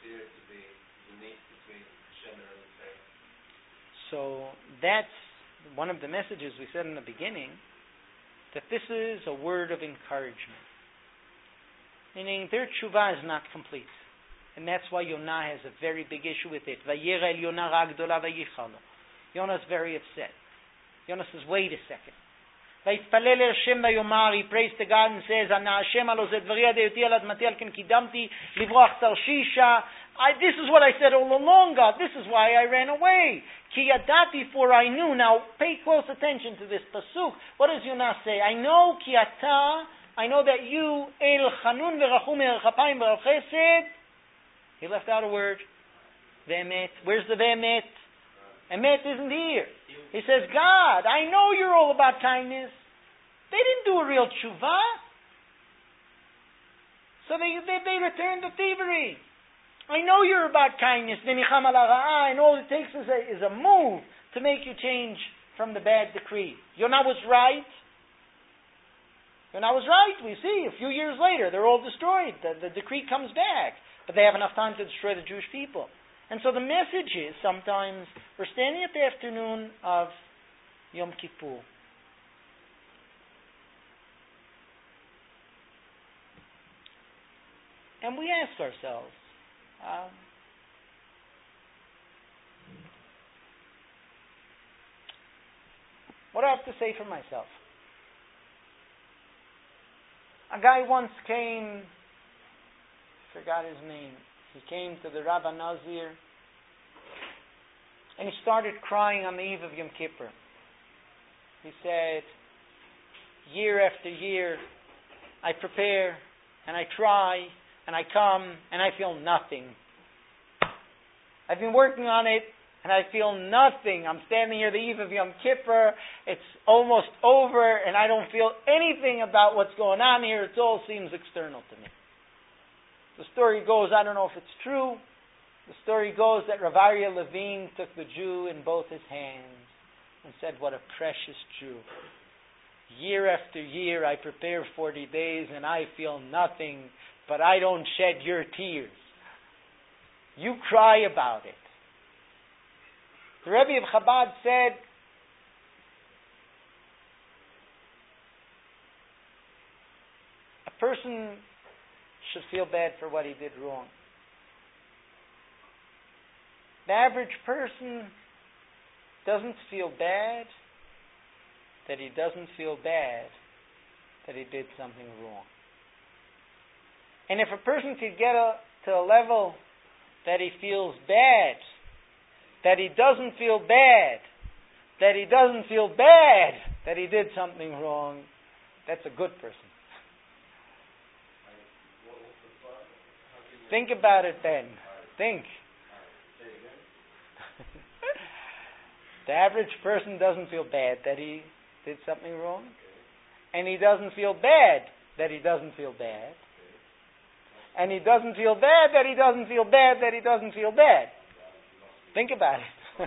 consider to be unique between Hashem and Eretz? So that's one of the messages we said in the beginning, that this is a word of encouragement. Meaning their tshuva is not complete. And that's why Yonah has a very big issue with it. Vayera el Yonah ra gdola vayichalo. Yonah is very upset. Yonah says, wait a second. Vayitpalel el Hashem vayomar, he prays to God and says, Ana Hashem alo zed v'riya de'yoti al admati al ken kidamti livroach tarshisha. This is what I said all along, God. This is why I ran away. Ki yadati, for I knew. Now, pay close attention to this pasuk. What does Yonah say? I know ki ata, I know that you, el chanun v'rachum el chapayim v'al chesed. He left out a word. Ve'emet. Where's the ve'emet? Emet isn't here. He says, God, I know you're all about kindness. They didn't do a real tshuva. So they returned to thievery. I know you're about kindness. And all it takes is a move to make you change from the bad decree. Yonah was right. Yonah was right. We see a few years later, they're all destroyed. The decree comes back. But they have enough time to destroy the Jewish people. And so the message is sometimes, we're standing at the afternoon of Yom Kippur. And we ask ourselves, what do I have to say for myself? A guy once came, forgot his name. He came to the Rabbi Nazir and he started crying on the eve of Yom Kippur. He said, year after year, I prepare and I try and I come and I feel nothing. I've been working on it and I feel nothing. I'm standing here the eve of Yom Kippur. It's almost over and I don't feel anything about what's going on here. It all seems external to me. The story goes, I don't know if it's true, the story goes that Rav Aryeh Levine took the Jew in both his hands and said, what a precious Jew. Year after year I prepare 40 days and I feel nothing, but I don't shed your tears. You cry about it. The Rebbe of Chabad said, a person should feel bad for what he did wrong. The average person doesn't feel bad that he doesn't feel bad that he did something wrong. And if a person could get to a level that he feels bad, that he doesn't feel bad, that he doesn't feel bad that he did something wrong, that's a good person. Think about it then. Think. The average person doesn't feel bad that he did something wrong. And he doesn't feel bad that he doesn't feel bad. And he doesn't feel bad that he doesn't feel bad that he doesn't feel bad. Think about it.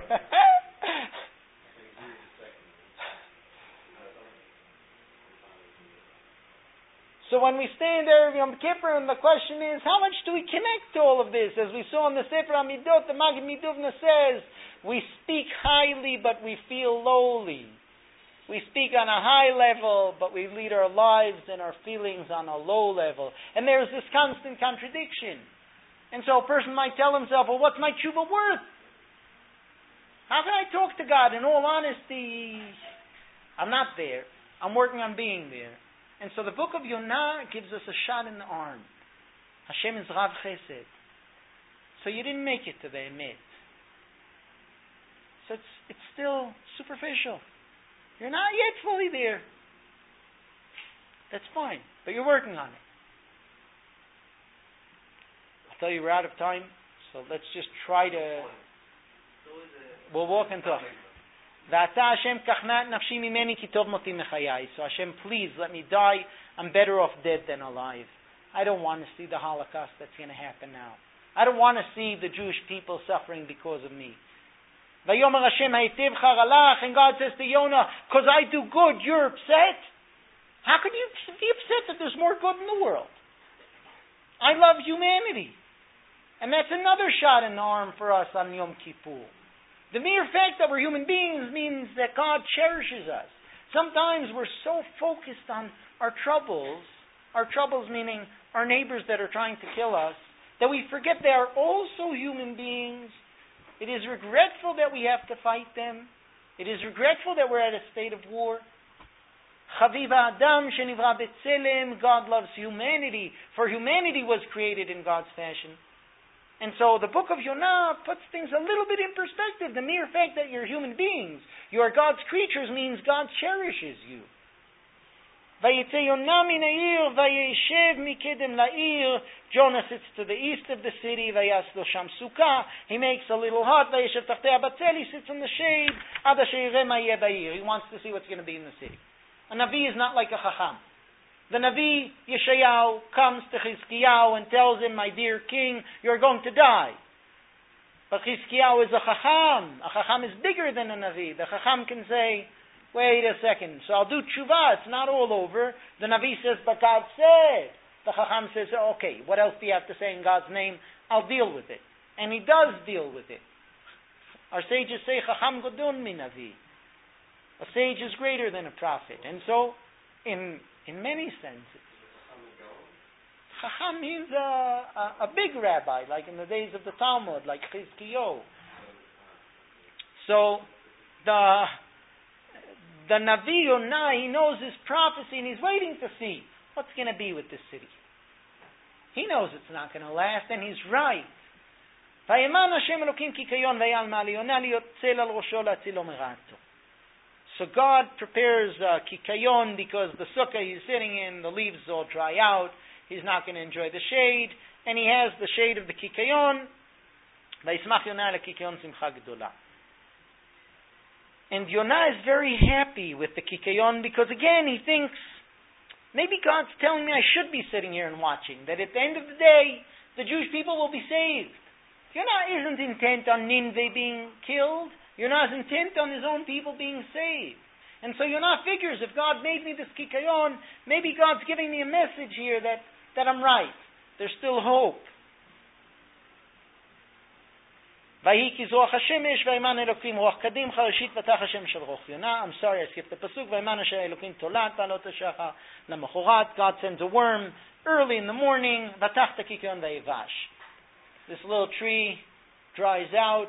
So when we stand there Yom Kippur, and the question is, how much do we connect to all of this? As we saw in the Sefer HaMidot, the Maggid Miduvna says, we speak highly, but we feel lowly. We speak on a high level, but we lead our lives and our feelings on a low level. And there's this constant contradiction. And so a person might tell himself, well, what's my tshuva worth? How can I talk to God? In all honesty, I'm not there. I'm working on being there. And so the book of Yonah gives us a shot in the arm. Hashem is Rav Chesed. So you didn't make it to the Emet. So it's still superficial. You're not yet fully there. That's fine. But you're working on it. I'll tell you we're out of time. So let's just try to... We'll walk and talk. So Hashem, please let me die. I'm better off dead than alive. I don't want to see the Holocaust that's going to happen now. I don't want to see the Jewish people suffering because of me. And God says to Yonah, because I do good, you're upset? How could you be upset that there's more good in the world? I love humanity. And that's another shot in the arm for us on Yom Kippur. The mere fact that we're human beings means that God cherishes us. Sometimes we're so focused on our troubles meaning our neighbors that are trying to kill us, that we forget they are also human beings. It is regretful that we have to fight them. It is regretful that we're at a state of war. Chaviv Adam shenivra b'tzelem, God loves humanity, for humanity was created in God's fashion. And so the book of Yonah puts things a little bit in perspective. The mere fact that you're human beings, you are God's creatures, means God cherishes you. Vayitze Yonah min ha'ir, vayeshev mikedem la'ir. Jonah sits to the east of the city, vayas lo sham sukkah. He makes a little hut, vayeshev tachtei batzel. He sits in the shade, ad asher yireh ma yeh ba'ir. He wants to see what's going to be in the city. A Navi is not like a Chacham. The Navi, Yeshayahu, comes to Chizkiyahu and tells him, my dear king, you're going to die. But Chizkiyahu is a Chacham. A Chacham is bigger than a Navi. The Chacham can say, wait a second, so I'll do tshuva, it's not all over. The Navi says, but God said. The Chacham says, okay, what else do you have to say in God's name? I'll deal with it. And he does deal with it. Our sages say, Chacham godun min Navi. A sage is greater than a prophet. And so, in many senses, Chacham means a big rabbi, like in the days of the Talmud, like Chizkiyahu. So, the Navi Yonah, he knows his prophecy and he's waiting to see what's going to be with this city. He knows it's not going to last, and he's right. Vayeman Hashem Elokim kikayon vayal ma'al Yonah liyotzel al rosho la'atzilo merato. So God prepares kikayon because the sukkah he's sitting in, the leaves all dry out. He's not going to enjoy the shade, and he has the shade of the kikayon. Vayismach Yonah lekikayon simcha gedola. And Yonah is very happy with the kikayon because, again, he thinks, maybe God's telling me I should be sitting here and watching, that at the end of the day, the Jewish people will be saved. Yonah isn't intent on Nineveh being killed. Yonah is intent on his own people being saved. And so Yonah figures, if God made me this kikayon, maybe God's giving me a message here that I'm right. There's still hope. I'm sorry, I skipped the pasuk. God sends a worm early in the morning. This little tree dries out.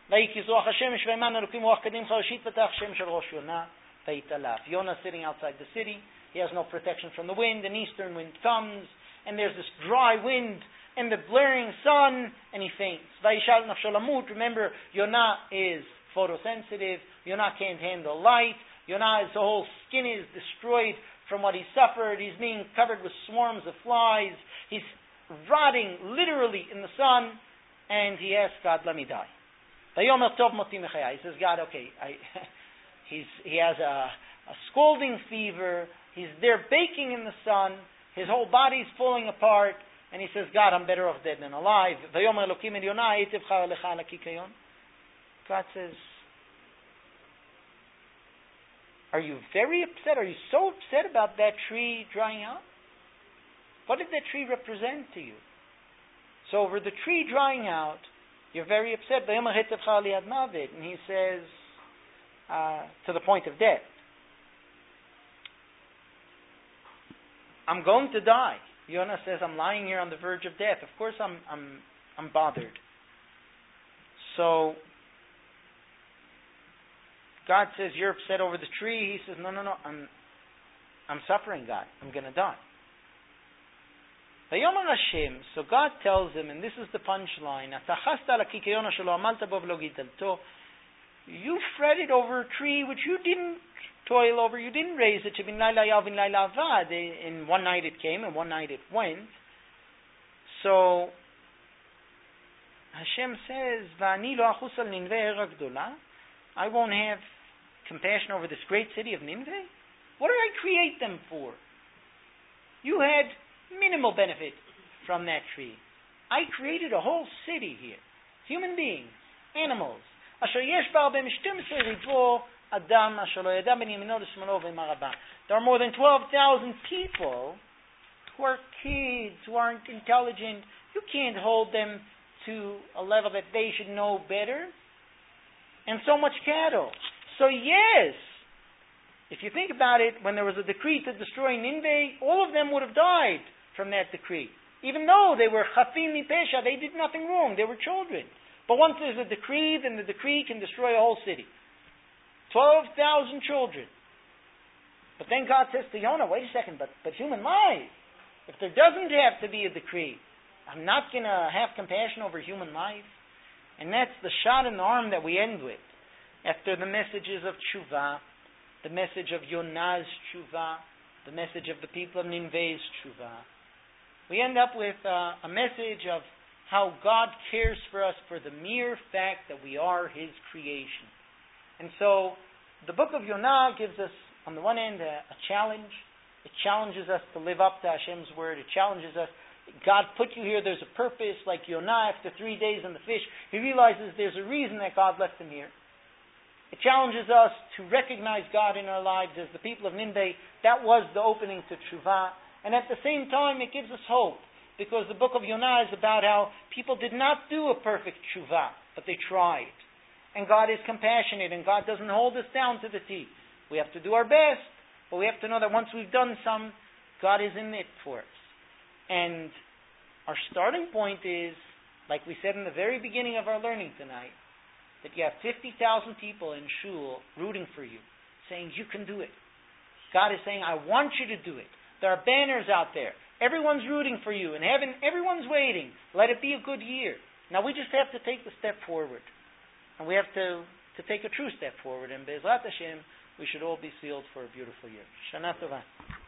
Yonah sitting outside the city. He has no protection from the wind. An eastern wind comes, and there's this dry wind and the blaring sun, and he faints. Remember, Yonah is photosensitive. Yonah can't handle light. Yonah's whole skin is destroyed from what he suffered. He's being covered with swarms of flies. He's rotting literally in the sun, and he asks God, let me die. He says, God, okay, he has a scalding fever. He's there baking in the sun. His whole body's falling apart. And he says, God, I'm better off dead than alive. God says, are you very upset? Are you so upset about that tree drying out? What did that tree represent to you? So over the tree drying out, you're very upset. And he says, to the point of death, I'm going to die. Yonah says, I'm lying here on the verge of death. Of course I'm bothered. So God says, you're upset over the tree. He says, no, I'm suffering, God. I'm going to die. So God tells him, and this is the punchline, you fretted over a tree which you didn't toil over, you didn't raise it. In one night it came, and one night it went. So Hashem says, I won't have compassion over this great city of Nineveh? What did I create them for? You had minimal benefit from that tree. I created a whole city here. Human beings, animals. There are more than 12,000 people who are kids, who aren't intelligent. You can't hold them to a level that they should know better, and so much cattle. So yes, if you think about it, when there was a decree to destroy Nineveh, all of them would have died from that decree. Even though they were chafim mipesha, they did nothing wrong, they were children. But once there's a decree, then the decree can destroy a whole city. 12,000 children. But then God says to Yonah, wait a second, but human life, if there doesn't have to be a decree, I'm not going to have compassion over human life. And that's the shot in the arm that we end with. After the messages of tshuva, the message of Yonah's tshuva, the message of the people of Nineveh's tshuva, we end up with a message of how God cares for us for the mere fact that we are His creation. And so, the book of Yonah gives us, on the one hand, a challenge. It challenges us to live up to Hashem's word. It challenges us. God put you here. There's a purpose. Like Yonah, after 3 days in the fish, he realizes there's a reason that God left him here. It challenges us to recognize God in our lives as the people of Nineveh. That was the opening to tshuva. And at the same time, it gives us hope. Because the book of Yonah is about how people did not do a perfect tshuva, but they tried. And God is compassionate, and God doesn't hold us down to the T. We have to do our best, but we have to know that once we've done some, God is in it for us. And our starting point is, like we said in the very beginning of our learning tonight, that you have 50,000 people in shul rooting for you, saying you can do it. God is saying, I want you to do it. There are banners out there. Everyone's rooting for you. In heaven, everyone's waiting. Let it be a good year. Now we just have to take the step forward. And we have to take a true step forward. And Be'ezrat Hashem, we should all be sealed for a beautiful year. Shana Tova.